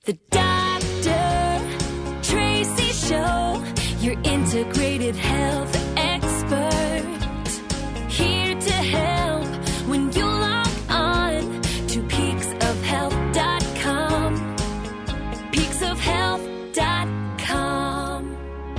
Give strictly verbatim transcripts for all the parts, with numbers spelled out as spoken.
The Doctor Tracy Show, your integrated health expert. Here to help when you log on to peaks of health dot com. peaks of health dot com.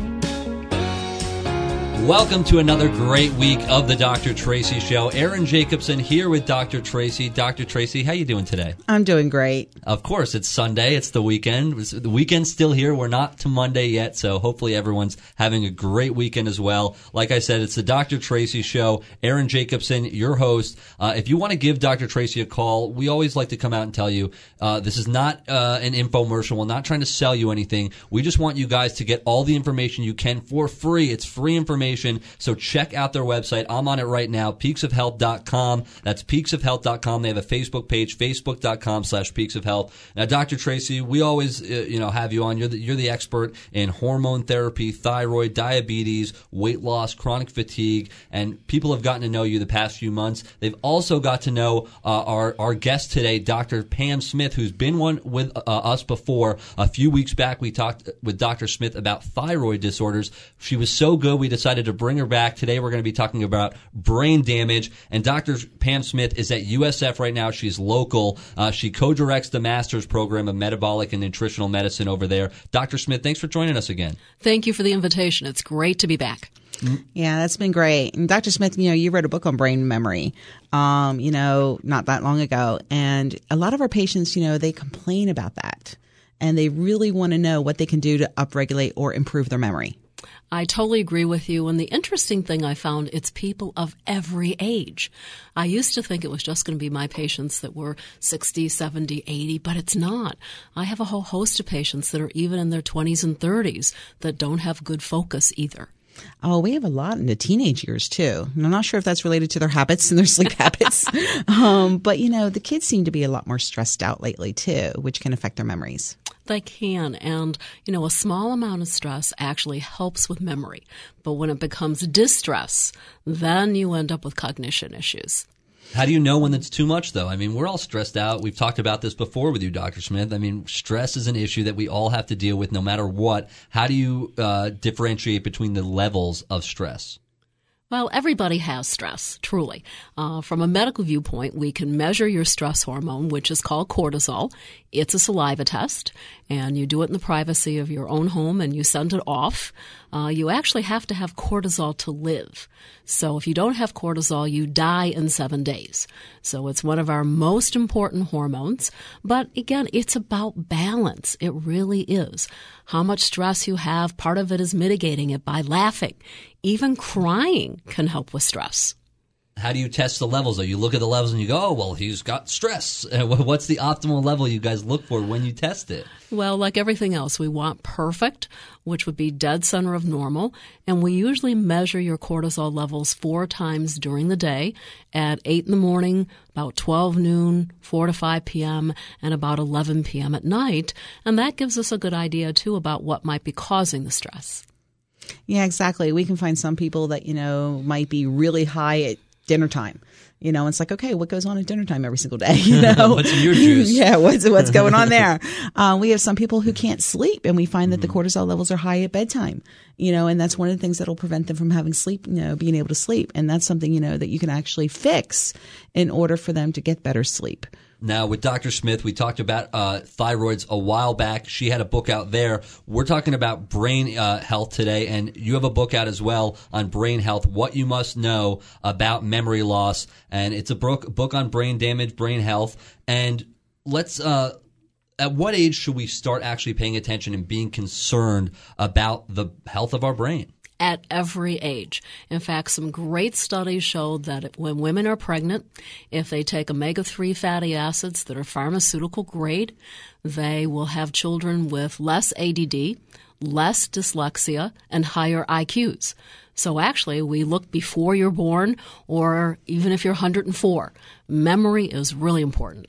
Welcome to another great week of the Doctor Tracy Show. Aaron Jacobson here with Doctor Tracy. Doctor Tracy, how you doing today? I'm doing great. Of course, it's Sunday. It's the weekend. The weekend's still here. We're not to Monday yet, so hopefully everyone's having a great weekend as well. Like I said, it's the Doctor Tracy Show. Aaron Jacobson, your host. Uh, if you want to give Doctor Tracy a call, we always like to come out and tell you uh, this is not uh, an infomercial. We're not trying to sell you anything. We just want you guys to get all the information you can for free. It's free information. So check out their website. I'm on it right now, peaks of health dot com. That's peaks of health dot com. They have a Facebook page, facebook dot com slash peaks of health. Now, Doctor Tracy, we always uh, you know have you on. You're the, you're the expert in hormone therapy, thyroid, diabetes, weight loss, chronic fatigue, and people have gotten to know you the past few months. They've also got to know uh, our, our guest today, Doctor Pam Smith, who's been one with uh, us before. A few weeks back, we talked with Doctor Smith about thyroid disorders. She was so good, we decided to bring her back. Today we're going to be talking about brain damage, and Doctor Pam Smith is at U S F right now. She's local. Uh, she co-directs the master's program of metabolic and nutritional medicine over there. Doctor Smith, thanks for joining us again. Thank you for the invitation. It's great to be back. Yeah, that's been great. And Doctor Smith, you know, you wrote a book on brain memory, um, you know, not that long ago. And a lot of our patients, you know, they complain about that, and they really want to know what they can do to upregulate or improve their memory. I totally agree with you. And the interesting thing I found, it's people of every age. I used to think it was just going to be my patients that were sixty, seventy, eighty, but it's not. I have a whole host of patients that are even in their twenties and thirties that don't have good focus either. Oh, we have a lot in the teenage years, too. And I'm not sure if that's related to their habits and their sleep habits. Um, but, you know, the kids seem to be a lot more stressed out lately, too, which can affect their memories. They can. And, you know, a small amount of stress actually helps with memory. But when it becomes distress, then you end up with cognition issues. How do you know when it's too much, though? I mean, we're all stressed out. We've talked about this before with you, Doctor Smith. I mean, stress is an issue that we all have to deal with no matter what. How do you uh, differentiate between the levels of stress? Well, everybody has stress, truly. Uh, from a medical viewpoint, we can measure your stress hormone, which is called cortisol. It's a saliva test, and you do it in the privacy of your own home, and you send it off. Uh, you actually have to have cortisol to live. So if you don't have cortisol, you die in seven days. So it's one of our most important hormones. But again, it's about balance. It really is. How much stress you have, part of it is mitigating it by laughing. Even crying can help with stress. How do you test the levels, though? You look at the levels and you go, oh, well, he's got stress. What's the optimal level you guys look for when you test it? Well, like everything else, we want perfect, which would be dead center of normal. And we usually measure your cortisol levels four times during the day, at eight in the morning, about twelve noon, four to five p.m., and about eleven p.m. at night. And that gives us a good idea, too, about what might be causing the stress. Yeah, exactly. We can find some people that, you know, might be really high at dinner time. You know, it's like, okay, what goes on at dinner time every single day? You know, what's in your juice? Yeah, what's what's going on there? Uh, we have some people who can't sleep, and we find that the cortisol levels are high at bedtime. You know, and that's one of the things that will prevent them from having sleep, you know, being able to sleep. And that's something, you know, that you can actually fix in order for them to get better sleep. Now, with Doctor Smith, we talked about uh, thyroids a while back. She had a book out there. We're talking about brain uh, health today, and you have a book out as well on brain health, What You Must Know About Memory Loss. And it's a book, book on brain damage, brain health. And let's uh, – at what age should we start actually paying attention and being concerned about the health of our brain? At every age. In fact, some great studies showed that when women are pregnant, if they take omega three fatty acids that are pharmaceutical grade, they will have children with less A D D, less dyslexia, and higher I Qs. So actually, we look before you're born, or even if you're one hundred four. Memory is really important.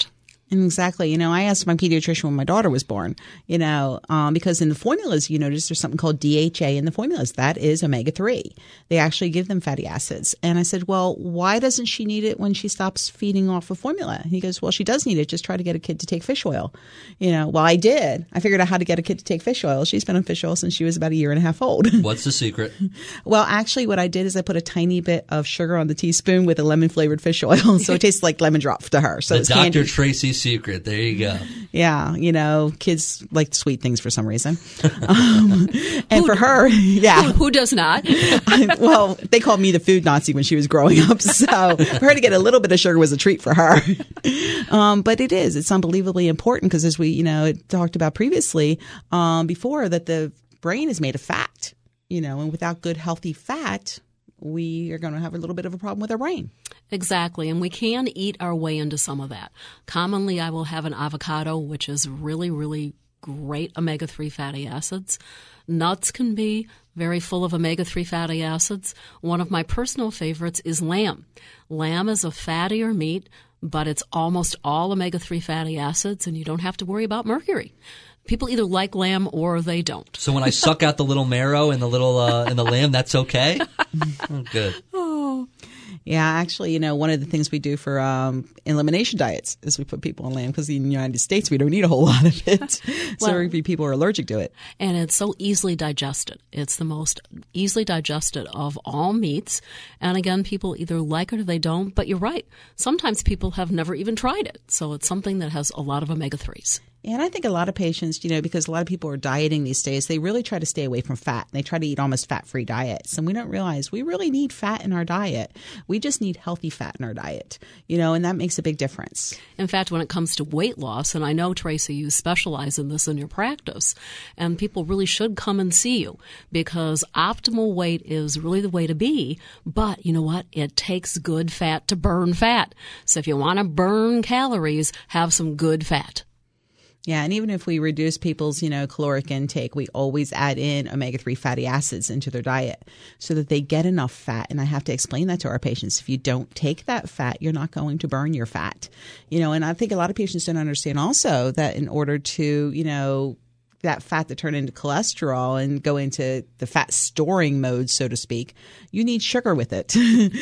Exactly. You know, I asked my pediatrician when my daughter was born, you know, um, because in the formulas, you notice there's something called D H A in the formulas. That is omega three. They actually give them fatty acids. And I said, well, why doesn't she need it when she stops feeding off of formula? And he goes, well, she does need it. Just try to get a kid to take fish oil. You know, well, I did. I figured out how to get a kid to take fish oil. She's been on fish oil since she was about a year and a half old. What's the secret? Well, actually, what I did is I put a tiny bit of sugar on the teaspoon with a lemon flavored fish oil. So it tastes like lemon drop to her. So the it's Doctor handy. Tracy secret. There you go. Yeah, you know, kids like sweet things for some reason. Um, and for her, yeah. Who, who does not? I, well, they called me the food Nazi when she was growing up. So for her to get a little bit of sugar was a treat for her. Um, but it is. It's unbelievably important because as we, you know, talked about previously um, before that the brain is made of fat, you know, and without good, healthy fat, we are going to have a little bit of a problem with our brain. Exactly, and we can eat our way into some of that. Commonly, I will have an avocado, which is really, really great omega three fatty acids. Nuts can be very full of omega three fatty acids. One of my personal favorites is lamb. Lamb is a fattier meat, but it's almost all omega three fatty acids, and you don't have to worry about mercury. People either like lamb or they don't. So when I suck out the little marrow and the little uh, and the lamb, that's okay? Oh, good. Oh. Yeah, actually, you know, one of the things we do for um, elimination diets is we put people on lamb because in the United States we don't eat a whole lot of it. So Well, people are allergic to it. And it's so easily digested. It's the most easily digested of all meats. And again, people either like it or they don't. But you're right. Sometimes people have never even tried it. So it's something that has a lot of omega threes. And I think a lot of patients, you know, because a lot of people are dieting these days, they really try to stay away from fat. They try to eat almost fat-free diets. And we don't realize we really need fat in our diet. We just need healthy fat in our diet, you know, and that makes a big difference. In fact, when it comes to weight loss, and I know, Tracy, you specialize in this in your practice, and people really should come and see you because optimal weight is really the way to be. But you know what? It takes good fat to burn fat. So if you want to burn calories, have some good fat. Yeah, and even if we reduce people's, you know, caloric intake, we always add in omega three fatty acids into their diet so that they get enough fat. And I have to explain that to our patients. If you don't take that fat, you're not going to burn your fat. You know, and I think a lot of patients don't understand also that in order to, you know, that fat to turn into cholesterol and go into the fat storing mode, so to speak, you need sugar with it.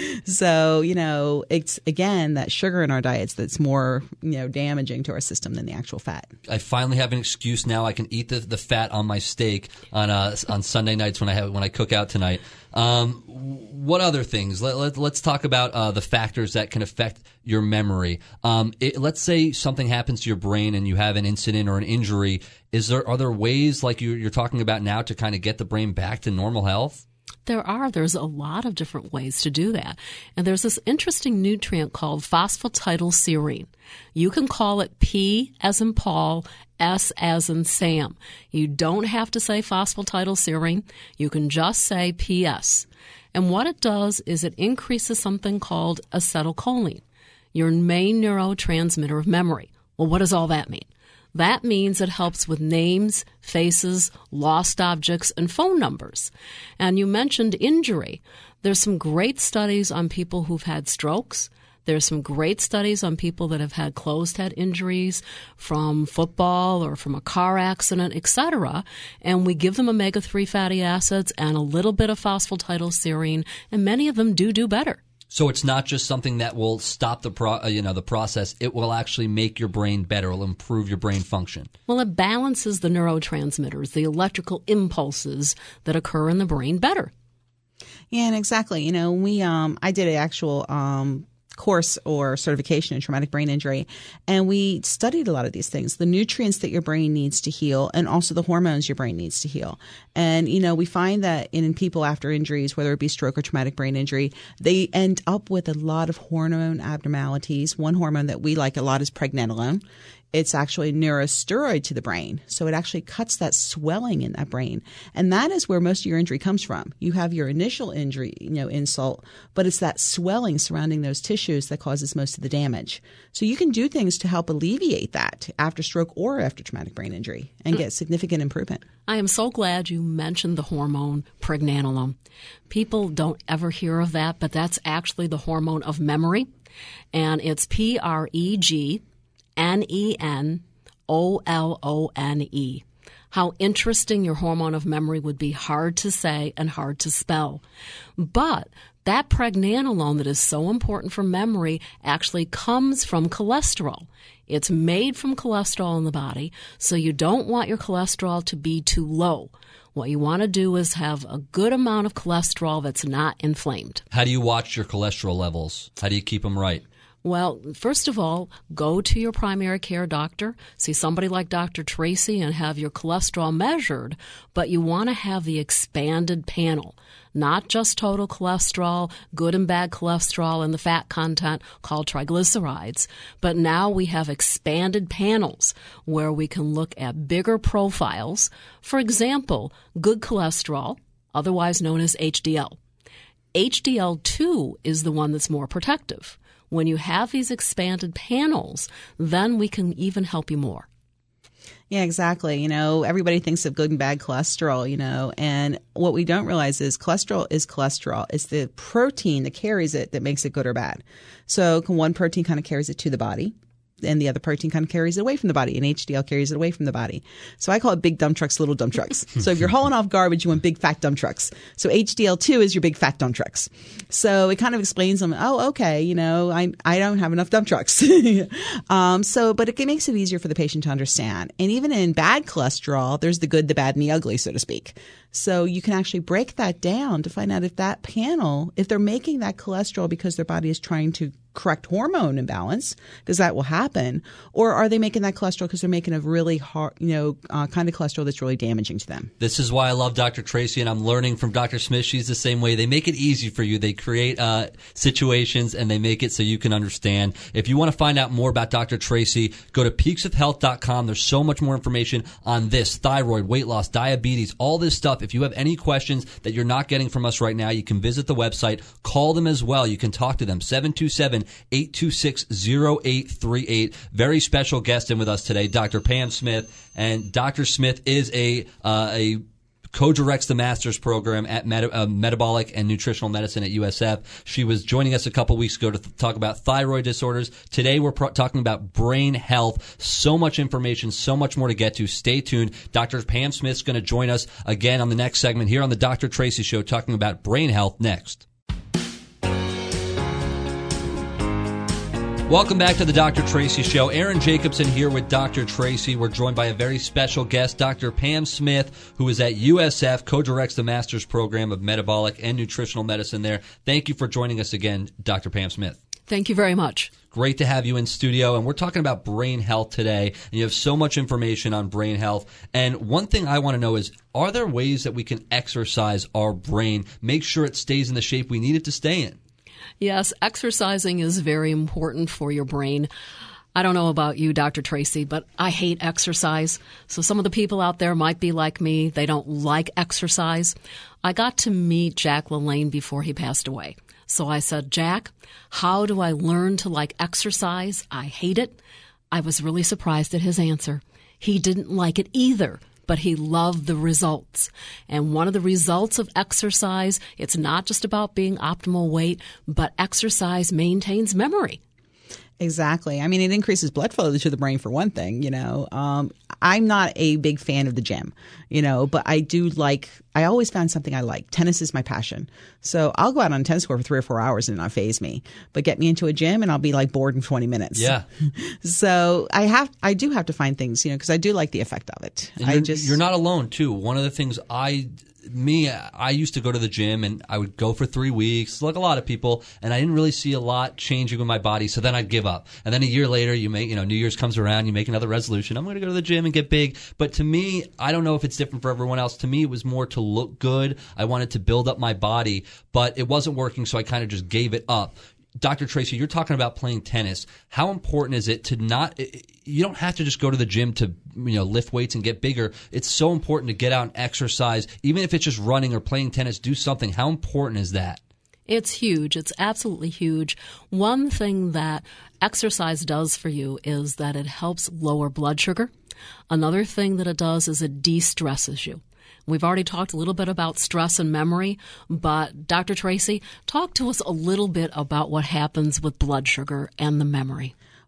So, you know, it's, again, that sugar in our diets that's more, you know, damaging to our system than the actual fat. I finally have an excuse now. I can eat the, the fat on my steak on uh, on Sunday nights when I have when I cook out tonight. Um, what other things? Let, let, let's talk about uh, the factors that can affect your memory. Um, it, let's say something happens to your brain and you have an incident or an injury. Is there are there ways like you, you're talking about now to kind of get the brain back to normal health? There are. There's a lot of different ways to do that. And there's this interesting nutrient called phosphatidylserine. You can call it P as in Paul, S as in Sam. You don't have to say phosphatidylserine. You can just say P S. And what it does is it increases something called acetylcholine, your main neurotransmitter of memory. Well, what does all that mean? That means it helps with names, faces, lost objects, and phone numbers. And you mentioned injury. There's some great studies on people who've had strokes. There's some great studies on people that have had closed head injuries from football or from a car accident, et cetera. And we give them omega three fatty acids and a little bit of phosphatidylserine, and many of them do do better. So it's not just something that will stop the pro, uh, you know, the process. It will actually make your brain better. It will improve your brain function. Well, it balances the neurotransmitters, the electrical impulses that occur in the brain better. Yeah, and exactly. You know, we um, I did an actual um, course or certification in traumatic brain injury, and we studied a lot of these things, the nutrients that your brain needs to heal and also the hormones your brain needs to heal. And, you know, we find that in people after injuries, whether it be stroke or traumatic brain injury, they end up with a lot of hormone abnormalities. One hormone that we like a lot is pregnenolone. It's actually a neurosteroid to the brain. So it actually cuts that swelling in that brain. And that is where most of your injury comes from. You have your initial injury, you know, insult, but it's that swelling surrounding those tissues that causes most of the damage. So you can do things to help alleviate that after stroke or after traumatic brain injury and get significant improvement. I am so glad you mentioned the hormone pregnenolone. People don't ever hear of that, but that's actually the hormone of memory. And it's P R E G N E N O L O N E. How interesting your hormone of memory would be hard to say and hard to spell. But that pregnenolone that is so important for memory actually comes from cholesterol. It's made from cholesterol in the body, so you don't want your cholesterol to be too low. What you want to do is have a good amount of cholesterol that's not inflamed. How do you watch your cholesterol levels? How do you keep them right? Well, first of all, go to your primary care doctor, see somebody like Doctor Tracy and have your cholesterol measured, but you want to have the expanded panel, not just total cholesterol, good and bad cholesterol, and the fat content called triglycerides, but now we have expanded panels where we can look at bigger profiles. For example, good cholesterol, otherwise known as H D L. H D L two is the one that's more protective. When you have these expanded panels, then we can even help you more. Yeah, exactly. You know, everybody thinks of good and bad cholesterol, you know, and what we don't realize is cholesterol is cholesterol. It's the protein that carries it that makes it good or bad. So one protein kind of carries it to the body, and the other protein kind of carries it away from the body, and H D L carries it away from the body. So I call it big dump trucks, little dump trucks. So if you're hauling off garbage, you want big fat dump trucks. So H D L two is your big fat dump trucks. So it kind of explains them, oh, okay, you know, I I don't have enough dump trucks. um, so, but it makes it easier for the patient to understand. And even in bad cholesterol, there's the good, the bad, and the ugly, so to speak. So you can actually break that down to find out if that panel, if they're making that cholesterol because their body is trying to correct hormone imbalance, because that will happen, or are they making that cholesterol because they're making a really hard, you know, uh, kind of cholesterol that's really damaging to them. This is why I love Doctor Tracy, and I'm learning from Doctor Smith. She's the same way. They make it easy for you. They create uh, situations, and they make it so you can understand. If you want to find out more about Doctor Tracy, go to peaks of health dot com. There's so much more information on this, thyroid, weight loss, diabetes, all this stuff. If you have any questions that you're not getting from us right now, you can visit the website. Call them as well. You can talk to them. seven two seven, eight two six, zero eight three eight. Very special guest in with us today, Doctor Pam Smith. And Doctor Smith is a uh, a co-directs the master's program at Meta, uh, Metabolic and Nutritional Medicine at U S F. She was joining us a couple weeks ago to th- talk about thyroid disorders. Today we're pro- talking about brain health. So much information, so much more to get to. Stay tuned. Doctor Pam Smith's going to join us again on the next segment here on the Doctor Tracy Show, talking about brain health next. Welcome back to the Doctor Tracy Show. Aaron Jacobson here with Doctor Tracy. We're joined by a very special guest, Doctor Pam Smith, who is at U S F, co-directs the master's program of metabolic and nutritional medicine there. Thank you for joining us again, Doctor Pam Smith. Thank you very much. Great to have you in studio, and we're talking about brain health today, and you have so much information on brain health. And one thing I want to know is, are there ways that we can exercise our brain, make sure it stays in the shape we need it to stay in? Yes, exercising is very important for your brain. I don't know about you, Doctor Tracy, but I hate exercise. So some of the people out there might be like me. They don't like exercise. I got to meet Jack LaLanne before he passed away. So I said, Jack, how do I learn to like exercise? I hate it. I was really surprised at his answer. He didn't like it either, but he loved the results. And one of the results of exercise, it's not just about being optimal weight, but exercise maintains memory. Exactly. I mean, it increases blood flow to the brain for one thing, you know. Um, I'm not a big fan of the gym, you know, but I do like, I always found something I like. Tennis is my passion. So I'll go out on a tennis court for three or four hours and not faze me. But get me into a gym and I'll be like bored in twenty minutes. Yeah. So I have, I do have to find things, you know, because I do like the effect of it. And I you're, just, you're not alone, too. One of the things I... Me, I used to go to the gym, and I would go for three weeks, like a lot of people, and I didn't really see a lot changing with my body, so then I'd give up. And then a year later, you make, you know, New Year's comes around, you make another resolution. I'm going to go to the gym and get big. But to me, I don't know if it's different for everyone else. To me, it was more to look good. I wanted to build up my body, but it wasn't working, so I kind of just gave it up. Doctor Tracy, you're talking about playing tennis. How important is it to not – you don't have to just go to the gym to, you know, lift weights and get bigger. It's so important to get out and exercise. Even if it's just running or playing tennis, do something. How important is that? It's huge. It's absolutely huge. One thing that exercise does for you is that it helps lower blood sugar. Another thing that it does is it de-stresses you. We've already talked a little bit about stress and memory, but Doctor Tracy, talk to us a little bit about what happens with blood sugar and the memory.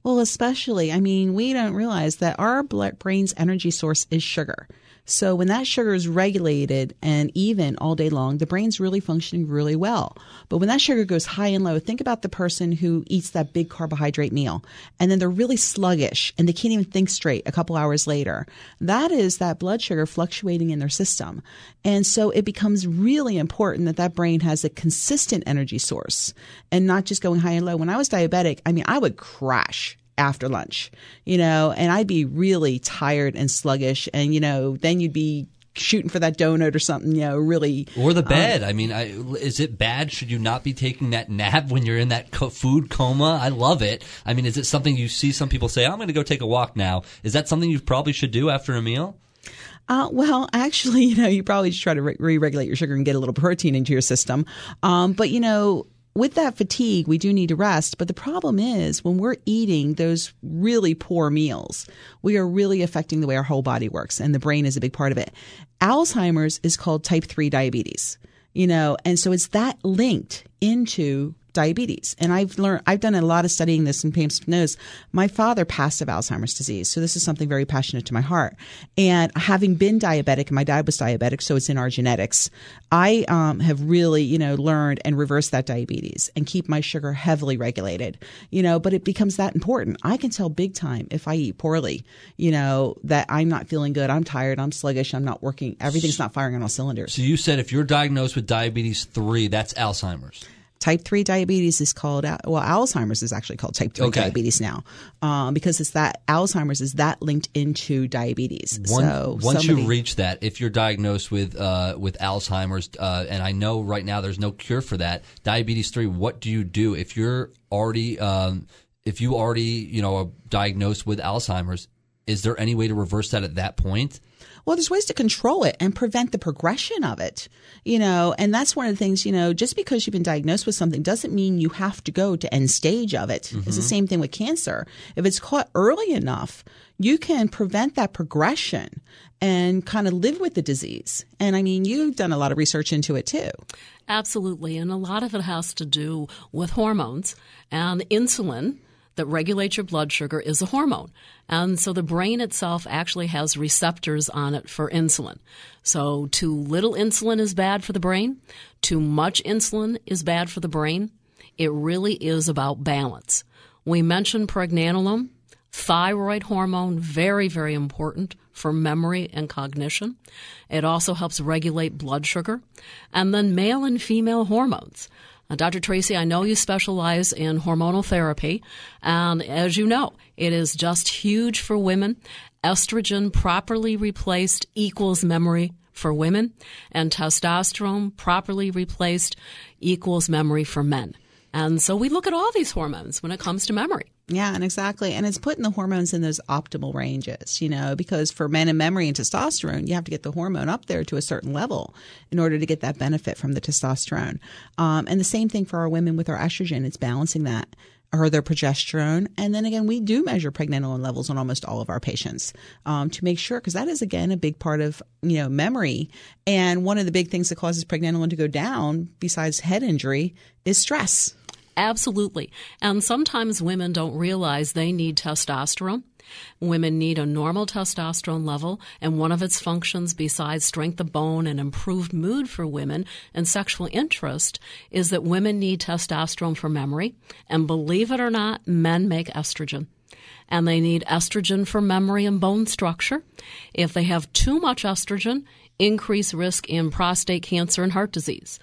Well, especially, I mean, we don't realize that our blood, brain's energy source is sugar. So when that sugar is regulated and even all day long, the brain's really functioning really well. But when that sugar goes high and low, think about the person who eats that big carbohydrate meal and then they're really sluggish and they can't even think straight a couple hours later. That is that blood sugar fluctuating in their system. And so it becomes really important that that brain has a consistent energy source and not just going high and low. When I was diabetic, I mean, I would crash after lunch, you know, and I'd be really tired and sluggish. And, you know, then you'd be shooting for that donut or something, you know, really. Or the bed. Um, I mean, I, is it bad? Should you not be taking that nap when you're in that co- food coma? I love it. I mean, is it something you see some people say, I'm going to go take a walk now? Is that something you probably should do after a meal? Uh, well, actually, you know, you probably should try to re- re-regulate your sugar and get a little protein into your system. Um, but, you know, with that fatigue, we do need to rest. But the problem is when we're eating those really poor meals, we are really affecting the way our whole body works. And the brain is a big part of it. Alzheimer's is called type three diabetes, you know, and so it's that linked into diabetes. And I've learned, I've done a lot of studying this, and Pam knows my father passed of Alzheimer's disease. So this is something very passionate to my heart. And having been diabetic, and my dad was diabetic, so it's in our genetics, I um, have really, you know, learned and reversed that diabetes and keep my sugar heavily regulated, you know, but it becomes that important. I can tell big time if I eat poorly, you know, that I'm not feeling good. I'm tired. I'm sluggish. I'm not working. Everything's not firing on all cylinders. So you said if you're diagnosed with diabetes three, that's Alzheimer's. Type three diabetes is called, well, Alzheimer's is actually called type three okay. diabetes now, um, because it's that Alzheimer's is that linked into diabetes. One, so once somebody, you reach that, if you're diagnosed with uh, with Alzheimer's, uh, and I know right now there's no cure for that, diabetes three, what do you do if you're already um, if you already you know are diagnosed with Alzheimer's? Is there any way to reverse that at that point? Well, there's ways to control it and prevent the progression of it, you know, and that's one of the things, you know, just because you've been diagnosed with something doesn't mean you have to go to end stage of it. Mm-hmm. It's the same thing with cancer. If it's caught early enough, you can prevent that progression and kind of live with the disease. And I mean, you've done a lot of research into it too. Absolutely. And a lot of it has to do with hormones and insulin. That regulates your blood sugar is a hormone. And so the brain itself actually has receptors on it for insulin. So too little insulin is bad for the brain. Too much insulin is bad for the brain. It really is about balance. We mentioned pregnenolone, thyroid hormone, very, very important for memory and cognition. It also helps regulate blood sugar. And then male and female hormones. Uh, Doctor Tracy, I know you specialize in hormonal therapy, and as you know, it is just huge for women. Estrogen properly replaced equals memory for women, and testosterone properly replaced equals memory for men. And so we look at all these hormones when it comes to memory. Yeah, and exactly. And it's putting the hormones in those optimal ranges, you know, because for men and memory and testosterone, you have to get the hormone up there to a certain level in order to get that benefit from the testosterone. Um, and the same thing for our women with our estrogen. It's balancing that, or their progesterone. And then again, we do measure pregnenolone levels on almost all of our patients um, to make sure, because that is, again, a big part of, you know, memory. And one of the big things that causes pregnenolone to go down, besides head injury, is stress. Absolutely. And sometimes women don't realize they need testosterone. Women need a normal testosterone level, and one of its functions besides strength of bone and improved mood for women and sexual interest is that women need testosterone for memory. And believe it or not, men make estrogen. And they need estrogen for memory and bone structure. If they have too much estrogen, increased risk in prostate cancer and heart disease.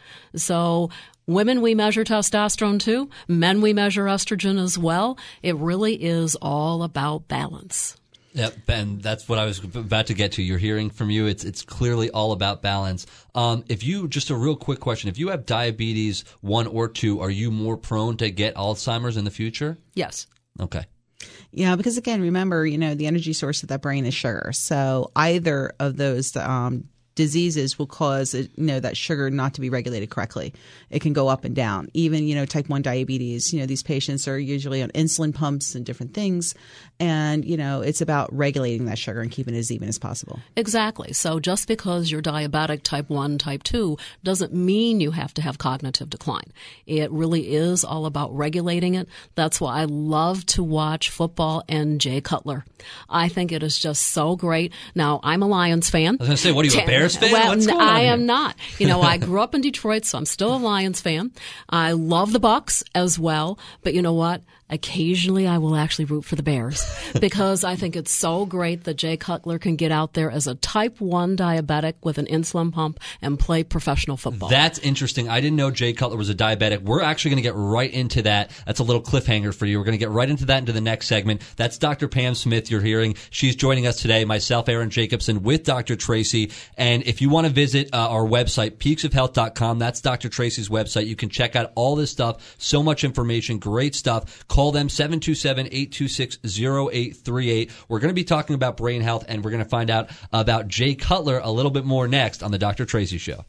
So women, we measure testosterone too. Men, we measure estrogen as well. It really is all about balance. Yep, and that's what I was about to get to. You're hearing from you. It's it's clearly all about balance. Um, if you, just a real quick question, if you have diabetes one or two, are you more prone to get Alzheimer's in the future? Yes. Okay. Yeah, because again, remember, you know, the energy source of that brain is sugar. So either of those um diseases will cause you know that sugar not to be regulated correctly. It can go up and down. Even you know type one diabetes. You know these patients are usually on insulin pumps and different things, and you know it's about regulating that sugar and keeping it as even as possible. Exactly. So just because you're diabetic type one, type two doesn't mean you have to have cognitive decline. It really is all about regulating it. That's why I love to watch football and Jay Cutler. I think it is just so great. Now, I'm a Lions fan. I was going to say, what are you, a Bears fan? Well, What's going on I here? am not. You know, I grew up in Detroit, so I'm still a Lions fan. I love the Bucks as well. But you know what? Occasionally, I will actually root for the Bears because I think it's so great that Jay Cutler can get out there as a type one diabetic with an insulin pump and play professional football. That's interesting. I didn't know Jay Cutler was a diabetic. We're actually going to get right into that. That's a little cliffhanger for you. We're going to get right into that into the next segment. That's Doctor Pam Smith you're hearing. She's joining us today, myself, Aaron Jacobson, with Doctor Tracy. And if you want to visit uh, our website, peaks of health dot com, that's Doctor Tracy's website. You can check out all this stuff. So much information, great stuff. Call them, seven two seven, eight two six, zero eight three eight. We're going to be talking about brain health, and we're going to find out about Jay Cutler a little bit more next on the Doctor Tracy Show.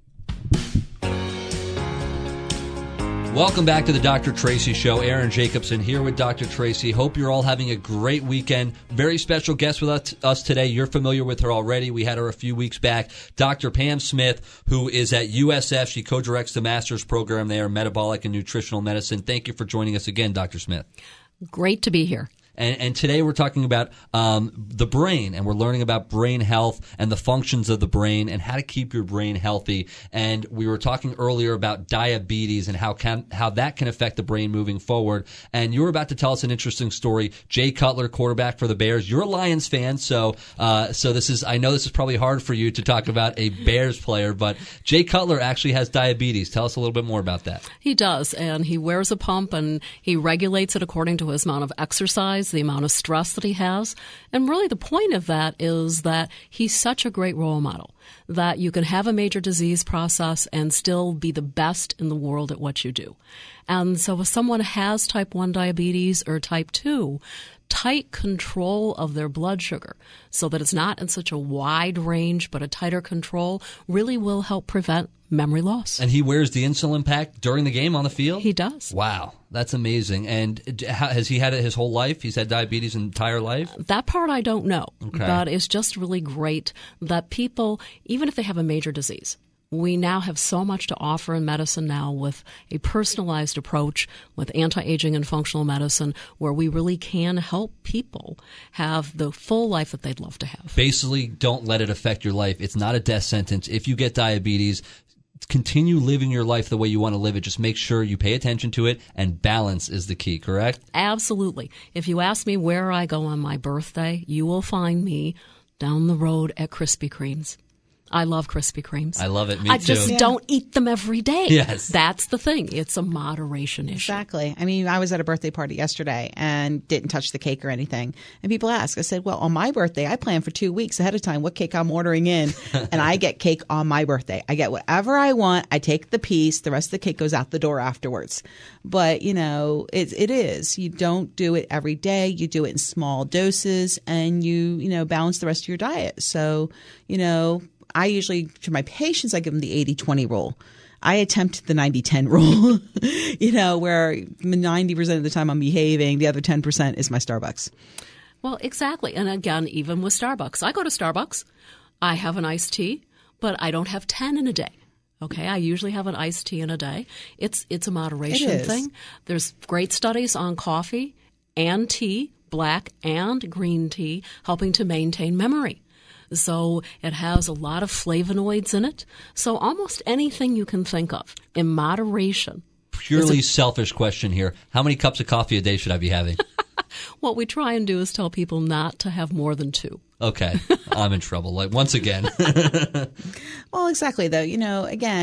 Welcome back to the Doctor Tracy Show. Aaron Jacobson here with Doctor Tracy. Hope you're all having a great weekend. Very special guest with us, us today. You're familiar with her already. We had her a few weeks back. Doctor Pam Smith, who is at U S F. She co-directs the master's program there, Metabolic and Nutritional Medicine. Thank you for joining us again, Doctor Smith. Great to be here. And, and today we're talking about um, the brain, and we're learning about brain health and the functions of the brain and how to keep your brain healthy. And we were talking earlier about diabetes and how can, how that can affect the brain moving forward. And you were about to tell us an interesting story. Jay Cutler, quarterback for the Bears. You're a Lions fan, so uh, so this is I know this is probably hard for you to talk about a Bears player, but Jay Cutler actually has diabetes. Tell us a little bit more about that. He does, and he wears a pump, and he regulates it according to his amount of exercise, the amount of stress that he has. And really the point of that is that he's such a great role model that you can have a major disease process and still be the best in the world at what you do. And so if someone has type one diabetes or type two, tight control of their blood sugar so that it's not in such a wide range but a tighter control really will help prevent memory loss. And he wears the insulin pack during the game on the field? He does. Wow, that's amazing. And has he had it his whole life? He's had diabetes his entire life? That part I don't know. Okay. But it's just really great that people, even if they have a major disease, we now have so much to offer in medicine now with a personalized approach with anti-aging and functional medicine where we really can help people have the full life that they'd love to have. Basically, don't let it affect your life. It's not a death sentence. If you get diabetes, continue living your life the way you want to live it. Just make sure you pay attention to it, and balance is the key, correct? Absolutely. If you ask me where I go on my birthday, you will find me down the road at Krispy Kremes. I love Krispy Kremes. I love it. Me I too. just Yeah. don't eat them every day. Yes. That's the thing. It's a moderation issue. Exactly. I mean, I was at a birthday party yesterday and didn't touch the cake or anything. And people ask, I said, well, on my birthday, I plan for two weeks ahead of time what cake I'm ordering in. And I get cake on my birthday. I get whatever I want. I take the piece. The rest of the cake goes out the door afterwards. But, you know, it, it is. You don't do it every day. You do it in small doses and you, you know, balance the rest of your diet. So, you know, I usually, to my patients, I give them the eighty twenty rule. I attempt the ninety ten rule, you know, where ninety percent of the time I'm behaving, the other ten percent is my Starbucks. Well, exactly. And again, even with Starbucks, I go to Starbucks, I have an iced tea, but I don't have ten in a day. Okay, I usually have an iced tea in a day. It's it's a moderation It is. thing. There's great studies on coffee and tea, black and green tea, helping to maintain memory. So it has a lot of flavonoids in it. So almost anything you can think of in moderation. Purely selfish question here. How many cups of coffee a day should I be having? What we try and do is tell people not to have more than two. Okay, I'm in trouble. Like once again. Well, exactly, though. You know, again,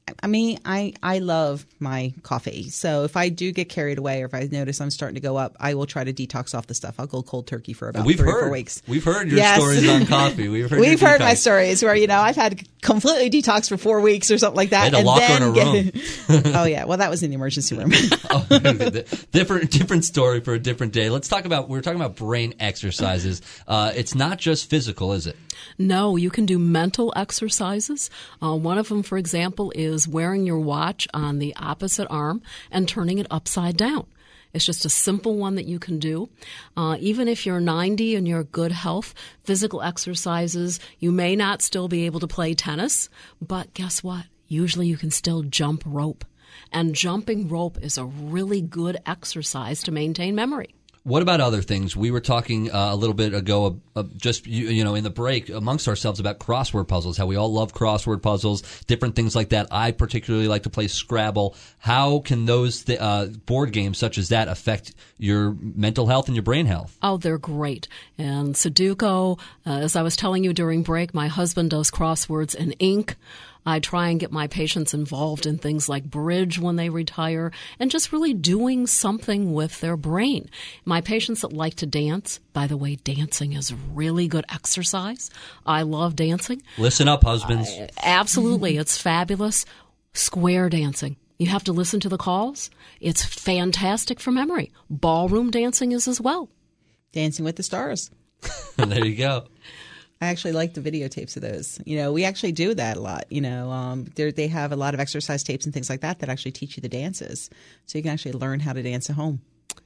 I mean, I, I love my coffee. So if I do get carried away or if I notice I'm starting to go up, I will try to detox off the stuff. I'll go cold turkey for about We've three heard, or four weeks. We've heard your Yes. stories on coffee. We've heard, We've your heard my detox. stories where, you know, I've had completely detox for four weeks or something like that. They had to and lock her then in a get- room. Oh, yeah. Well, that was in the emergency room. Oh, different different story for a different day. Let's talk about, we're talking about brain exercises. Uh, it's not just physical, is it? No, you can do mental exercises. Uh, one of them, for example, is wearing your watch on the opposite arm and turning it upside down. It's just a simple one that you can do. Uh, even if you're ninety and you're good health, physical exercises, you may not still be able to play tennis, but guess what? Usually you can still jump rope. And jumping rope is a really good exercise to maintain memory. What about other things? We were talking uh, a little bit ago, uh, just you, you know, in the break amongst ourselves about crossword puzzles. How we all love crossword puzzles, different things like that. I particularly like to play Scrabble. How can those th- uh, board games such as that affect your mental health and your brain health? Oh, they're great. And Sudoku, uh, as I was telling you during break, my husband does crosswords in ink. I try and get my patients involved in things like bridge when they retire and just really doing something with their brain. My patients that like to dance, by the way, dancing is really good exercise. I love dancing. Listen up, husbands. Uh, absolutely. It's fabulous. Square dancing. You have to listen to the calls. It's fantastic for memory. Ballroom dancing is as well. Dancing with the Stars. There you go. I actually like the videotapes of those. You know, we actually do that a lot. You know, um, they have a lot of exercise tapes and things like that that actually teach you the dances. So you can actually learn how to dance at home.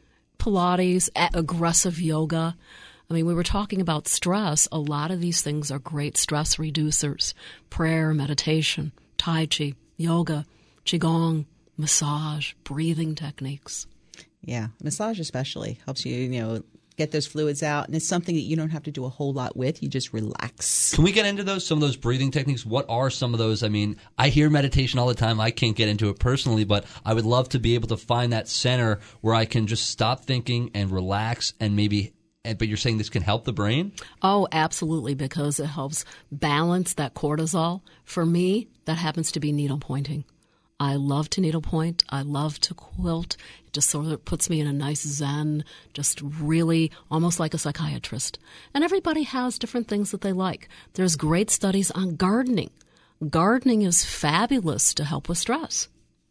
Pilates, a- aggressive yoga. I mean, we were talking about stress. A lot of these things are great stress reducers. Prayer, meditation, Tai Chi, yoga, Qigong, massage, breathing techniques. Yeah, massage especially helps you, you know, get those fluids out. And it's something that you don't have to do a whole lot with. You just relax. Can we get into those, some of those breathing techniques? What are some of those? I mean, I hear meditation all the time. I can't get into it personally, but I would love to be able to find that center where I can just stop thinking and relax and maybe, but you're saying this can help the brain? Oh, absolutely, because it helps balance that cortisol. For me, that happens to be needle pointing. I love to needlepoint. I love to quilt. It just sort of puts me in a nice zen, just really almost like a psychiatrist. And everybody has different things that they like. There's great studies on gardening. Gardening is fabulous to help with stress.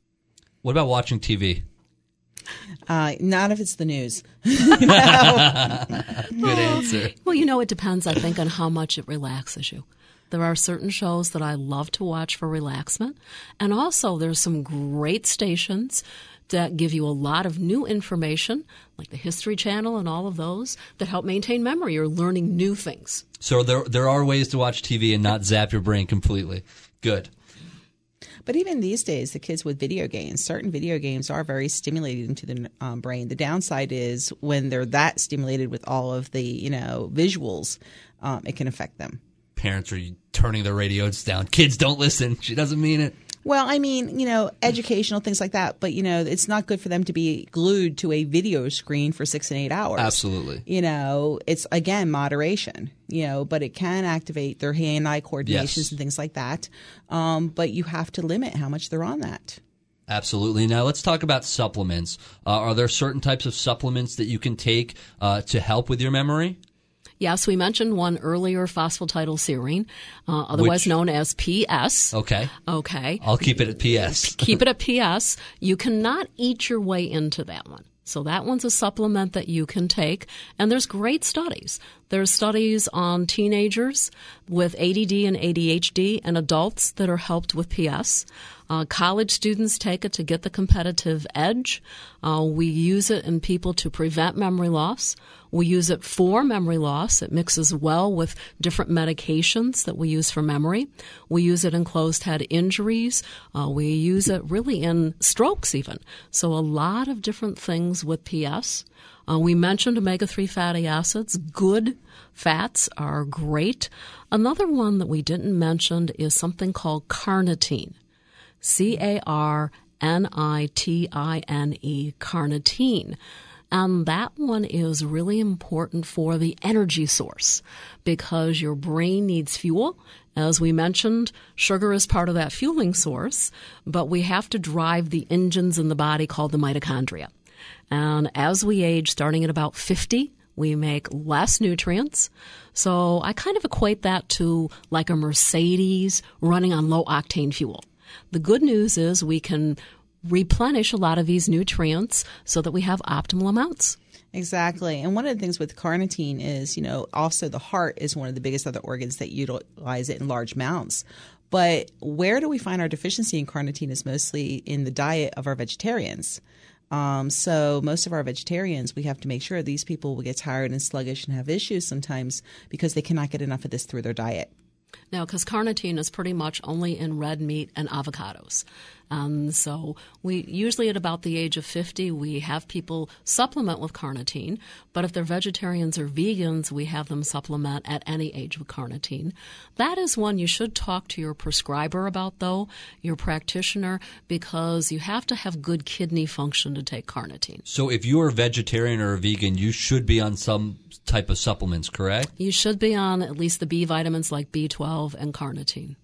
What about watching T V? Uh, not if it's the news. Good answer. Well, you know, it depends, I think, on how much it relaxes you. There are certain shows that I love to watch for relaxment. And also there's some great stations that give you a lot of new information, like the History Channel and all of those, that help maintain memory. You're learning new things. So there there are ways to watch T V and not zap your brain completely. Good. But even these days, the kids with video games, certain video games are very stimulating to the um, brain. The downside is when they're that stimulated with all of the, you know, visuals, um, it can affect them. Parents are turning their radios down. Kids, don't listen. She doesn't mean it. Well, I mean, you know, educational things like that, but, you know, it's not good for them to be glued to a video screen for six and eight hours. Absolutely. You know, it's, again, moderation, you know, but it can activate their hand-eye coordinations Yes. and things like that. Um, but you have to limit how much they're on that. Absolutely. Now let's talk about supplements. Uh, are there certain types of supplements that you can take uh, to help with your memory? Yes, we mentioned one earlier, phosphatidylserine, uh, otherwise Which- known as P S. Okay. Okay. I'll keep it at P S. Keep it at P S. You cannot eat your way into that one. So that one's a supplement that you can take. And there's great studies. There's studies on teenagers with A D D and A D H D and adults that are helped with P S. Uh, college students take it to get the competitive edge. Uh, we use it in people to prevent memory loss. We use it for memory loss. It mixes well with different medications that we use for memory. We use it in closed head injuries. Uh, we use it really in strokes even. So a lot of different things with P S. Uh, we mentioned omega three fatty acids. Good fats are great. Another one that we didn't mention is something called carnitine. C A R N I T I N E, carnitine. And that one is really important for the energy source because your brain needs fuel. As we mentioned, sugar is part of that fueling source, but we have to drive the engines in the body called the mitochondria. And as we age, starting at about fifty, we make less nutrients. So I kind of equate that to like a Mercedes running on low-octane fuel. The good news is we can replenish a lot of these nutrients so that we have optimal amounts. Exactly. And one of the things with carnitine is, you know, also the heart is one of the biggest other organs that utilize it in large amounts. But where do we find our deficiency in carnitine is mostly in the diet of our vegetarians. Um, so most of our vegetarians, we have to make sure these people will get tired and sluggish and have issues sometimes because they cannot get enough of this through their diet. Now, because carnitine is pretty much only in red meat and avocados. Um, so we usually at about the age of fifty, we have people supplement with carnitine. But if they're vegetarians or vegans, we have them supplement at any age with carnitine. That is one you should talk to your prescriber about, though, your practitioner, because you have to have good kidney function to take carnitine. So if you're a vegetarian or a vegan, you should be on some type of supplements, correct? You should be on at least the B vitamins like B twelve and carnitine.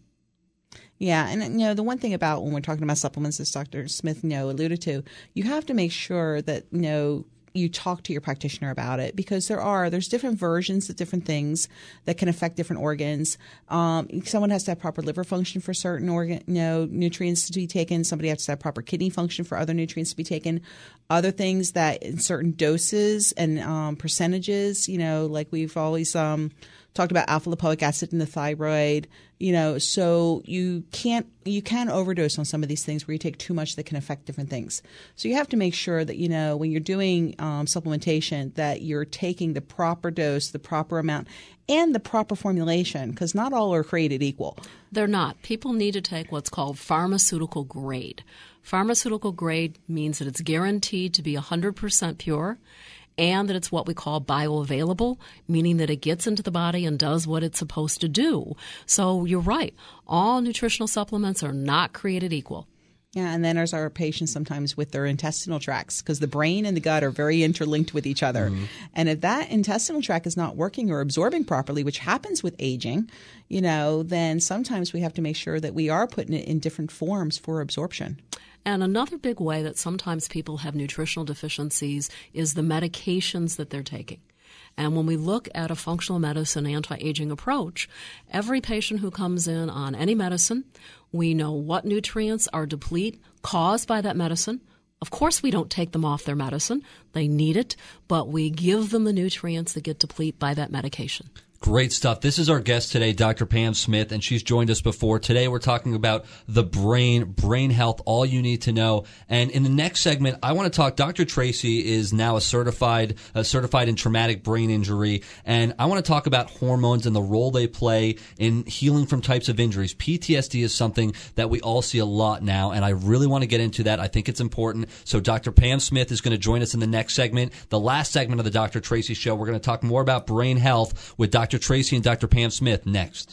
Yeah, and you know the one thing about when we're talking about supplements, as Doctor Smith you know alluded to, you have to make sure that you know you talk to your practitioner about it because there are there's different versions of different things that can affect different organs. Um, someone has to have proper liver function for certain organ, you know, nutrients to be taken. Somebody has to have proper kidney function for other nutrients to be taken. Other things that in certain doses and um, percentages, you know, like we've always um, talked about alpha lipoic acid in the thyroid. You know, so you can't you can overdose on some of these things where you take too much that can affect different things. So you have to make sure that, you know, when you're doing um, supplementation that you're taking the proper dose, the proper amount, and the proper formulation because not all are created equal. They're not. People need to take what's called pharmaceutical grade. Pharmaceutical grade means that it's guaranteed to be one hundred percent pure and that it's what we call bioavailable, meaning that it gets into the body and does what it's supposed to do. So you're right. All nutritional supplements are not created equal. Yeah, and then there's our patients sometimes with their intestinal tracts because the brain and the gut are very interlinked with each other. Mm-hmm. And if that intestinal tract is not working or absorbing properly, which happens with aging, you know, then sometimes we have to make sure that we are putting it in different forms for absorption. And another big way that sometimes people have nutritional deficiencies is the medications that they're taking. And when we look at a functional medicine anti-aging approach, every patient who comes in on any medicine, we know what nutrients are deplete caused by that medicine. Of course, we don't take them off their medicine. They need it, but we give them the nutrients that get deplete by that medication. Great stuff. This is our guest today, Doctor Pam Smith, and she's joined us before. Today we're talking about the brain, brain health, all you need to know. And in the next segment, I want to talk, Doctor Tracy is now a certified, a certified in traumatic brain injury, and I want to talk about hormones and the role they play in healing from types of injuries. P T S D is something that we all see a lot now, and I really want to get into that. I think it's important. So Doctor Pam Smith is going to join us in the next segment. The last segment of the Doctor Tracy Show, we're going to talk more about brain health with Doctor Doctor Tracy and Doctor Pam Smith next.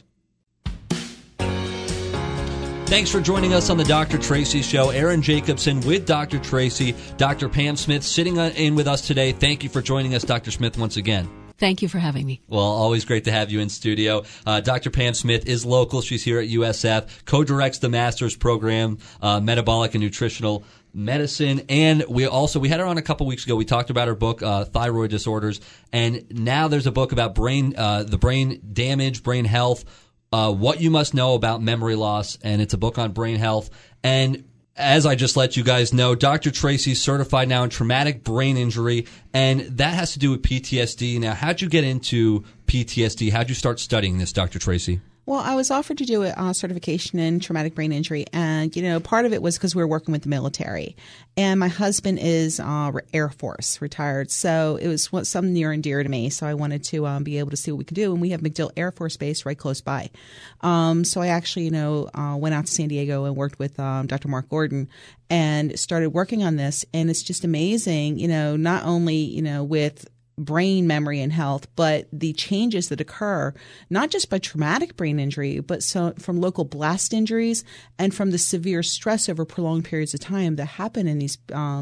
Thanks for joining us on the Doctor Tracy Show. Aaron Jacobson with Doctor Tracy, Doctor Pam Smith sitting in with us today. Thank you for joining us, Doctor Smith, once again. Thank you for having me. Well, always great to have you in studio. Uh, Doctor Pam Smith is local. She's here at U S F, co-directs the master's program, uh, Metabolic and Nutritional Medicine, and we also we had her on a couple weeks ago. We talked about her book, uh, Thyroid Disorders, and now there's a book about brain, uh, the brain damage, brain health, uh, what you must know about memory loss, and it's a book on brain health. And as I just let you guys know, Doctor Tracy's certified now in traumatic brain injury, and that has to do with P T S D. Now, how'd you get into P T S D? How'd you start studying this, Doctor Tracy? Well, I was offered to do a uh, certification in traumatic brain injury, and, you know, part of it was because we were working with the military. And my husband is uh, Air Force, retired, so it was something near and dear to me, so I wanted to um, be able to see what we could do, and we have MacDill Air Force Base right close by. Um, so I actually, you know, uh, went out to San Diego and worked with um, Doctor Mark Gordon and started working on this, and it's just amazing, you know, not only, you know, with brain memory and health, but the changes that occur not just by traumatic brain injury, but so from local blast injuries and from the severe stress over prolonged periods of time that happen in these um,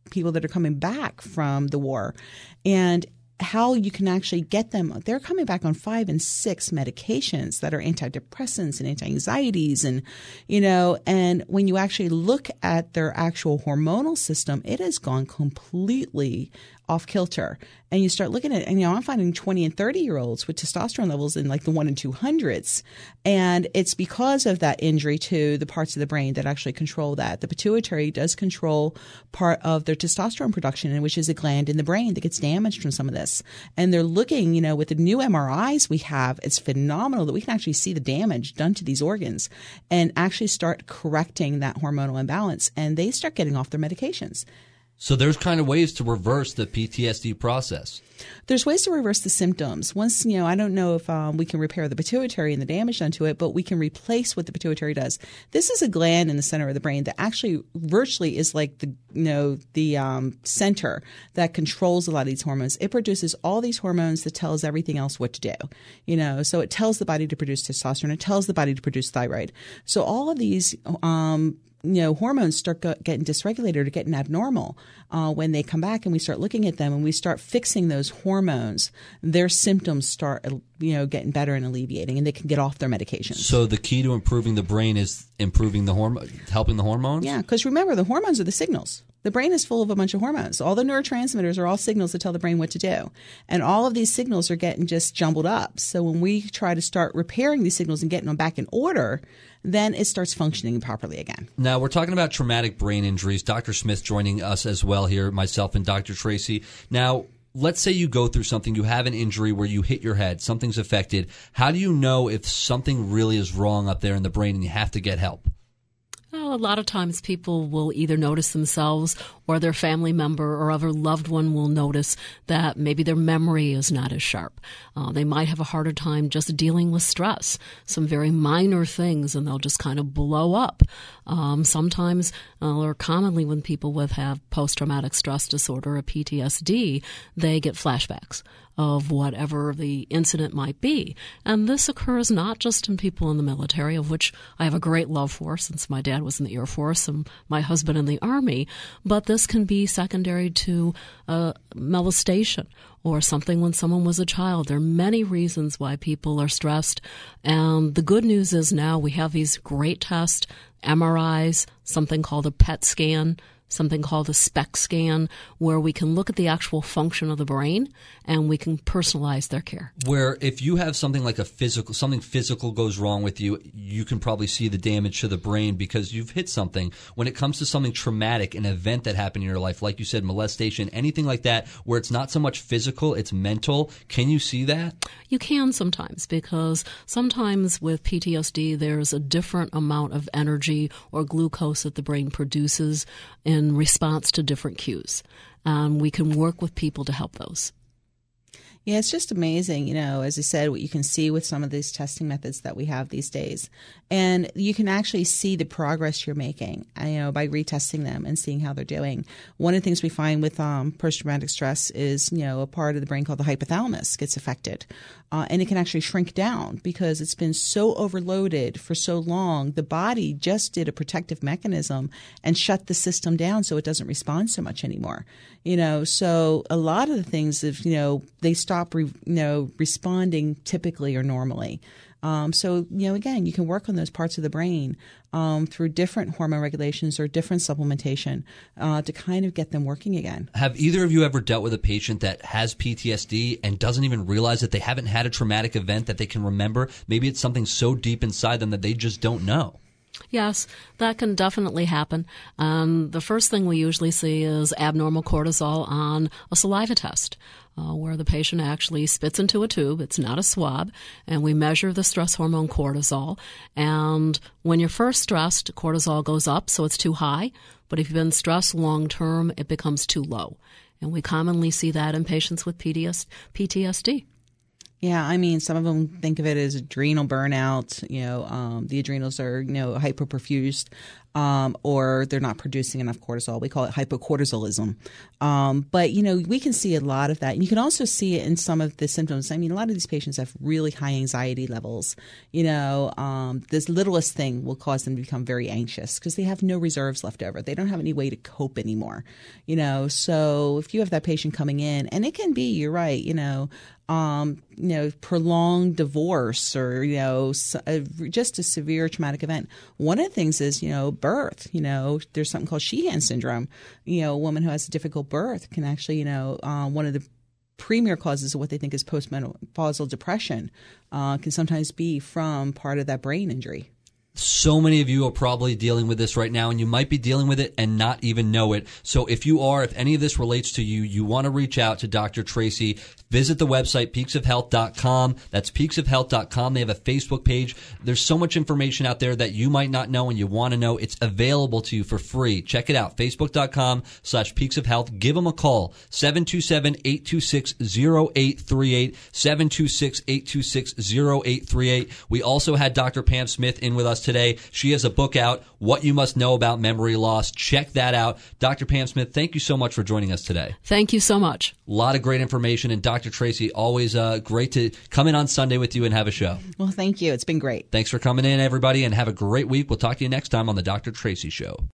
people that are coming back from the war, and how you can actually get them. They're coming back on five and six medications that are antidepressants and anti-anxieties, and you know, and when you actually look at their actual hormonal system, it has gone completely off kilter. And you start looking at it, and you know, I'm finding twenty and thirty year olds with testosterone levels in like the one in two hundreds. And it's because of that injury to the parts of the brain that actually control that. The pituitary does control part of their testosterone production, which is a gland in the brain that gets damaged from some of this. And they're looking, you know, with the new M R Is we have, it's phenomenal that we can actually see the damage done to these organs and actually start correcting that hormonal imbalance. And they start getting off their medications. So there's kind of ways to reverse the P T S D process. There's ways to reverse the symptoms. Once, you know, I don't know if um, we can repair the pituitary and the damage done to it, but we can replace what the pituitary does. This is a gland in the center of the brain that actually virtually is like the, you know, the um, center that controls a lot of these hormones. It produces all these hormones that tells everything else what to do. You know, so it tells the body to produce testosterone. It tells the body to produce thyroid. So all of these um you know, hormones start go- getting dysregulated or getting abnormal uh, when they come back, and we start looking at them and we start fixing those hormones. Their symptoms start, you know, getting better and alleviating, and they can get off their medications. So the key to improving the brain is improving the hormone, helping the hormones? Yeah, because remember, the hormones are the signals. The brain is full of a bunch of hormones. All the neurotransmitters are all signals that tell the brain what to do. And all of these signals are getting just jumbled up. So when we try to start repairing these signals and getting them back in order, then it starts functioning properly again. Now, we're talking about traumatic brain injuries. Doctor Smith joining us as well here, myself and Doctor Tracy. Now, let's say you go through something, you have an injury where you hit your head, something's affected. How do you know if something really is wrong up there in the brain and you have to get help? Well, a lot of times people will either notice themselves or their family member or other loved one will notice that maybe their memory is not as sharp. Uh, they might have a harder time just dealing with stress, some very minor things, and they'll just kind of blow up. Um, sometimes, uh, or commonly when people with have post-traumatic stress disorder or P T S D, they get flashbacks of whatever the incident might be. And this occurs not just in people in the military, of which I have a great love for since my dad was in the Air Force and my husband in the Army, but this can be secondary to uh, molestation or something when someone was a child. There are many reasons why people are stressed. And the good news is now we have these great tests, M R Is, something called a P E T scan, something called a SPECT scan, where we can look at the actual function of the brain and we can personalize their care. Where if you have something like a physical, something physical goes wrong with you, you can probably see the damage to the brain because you've hit something. When it comes to something traumatic, an event that happened in your life, like you said, molestation, anything like that, where it's not so much physical, it's mental, can you see that? You can sometimes, because sometimes with P T S D, there's a different amount of energy or glucose that the brain produces in response to different cues. Um, we can work with people to help those. Yeah, it's just amazing, you know, as I said, what you can see with some of these testing methods that we have these days. And you can actually see the progress you're making, you know, by retesting them and seeing how they're doing. One of the things we find with um, post-traumatic stress is, you know, a part of the brain called the hypothalamus gets affected. Uh, and it can actually shrink down because it's been so overloaded for so long. The body just did a protective mechanism and shut the system down so it doesn't respond so much anymore. You know, so a lot of the things, if, you know, they stop, re, you know, responding typically or normally. Um, so, you know, again, you can work on those parts of the brain um, through different hormone regulations or different supplementation uh, to kind of get them working again. Have either of you ever dealt with a patient that has P T S D and doesn't even realize that they haven't had a traumatic event that they can remember? Maybe it's something so deep inside them that they just don't know. Yes, that can definitely happen. Um, the first thing we usually see is abnormal cortisol on a saliva test, uh, where the patient actually spits into a tube. It's not a swab, and we measure the stress hormone cortisol. And when you're first stressed, cortisol goes up, so it's too high. But if you've been stressed long term, it becomes too low. And we commonly see that in patients with P T S D. Yeah, I mean, some of them think of it as adrenal burnout. You know, um, the adrenals are, you know, hyperperfused, um, or they're not producing enough cortisol. We call it hypocortisolism. Um, but, you know, we can see a lot of that. And you can also see it in some of the symptoms. I mean, a lot of these patients have really high anxiety levels. You know, um, this littlest thing will cause them to become very anxious because they have no reserves left over. They don't have any way to cope anymore. You know, so if you have that patient coming in, and it can be, you're right, you know, Um, you know, prolonged divorce or, you know, a, just a severe traumatic event. One of the things is, you know, birth. You know, there's something called Sheehan syndrome. You know, a woman who has a difficult birth can actually, you know, uh, one of the premier causes of what they think is postmenopausal depression uh, can sometimes be from part of that brain injury. So many of you are probably dealing with this right now, and you might be dealing with it and not even know it. So if you are, if any of this relates to you, you want to reach out to Doctor Tracy. Visit the website, peaks of health dot com. That's peaks of health dot com. They have a Facebook page. There's so much information out there that you might not know and you want to know. It's available to you for free. Check it out, facebook.com slash peaks of health. Give them a call, seven two seven, eight two six, zero eight three eight, seven two six, eight two six, zero eight three eight. We also had Doctor Pam Smith in with us today. She has a book out, What You Must Know About Memory Loss. Check that out. Doctor Pam Smith, thank you so much for joining us today. Thank you so much. A lot of great information. And Doctor Tracy, always uh, great to come in on Sunday with you and have a show. Well, thank you. It's been great. Thanks for coming in, everybody, and have a great week. We'll talk to you next time on The Doctor Tracy Show.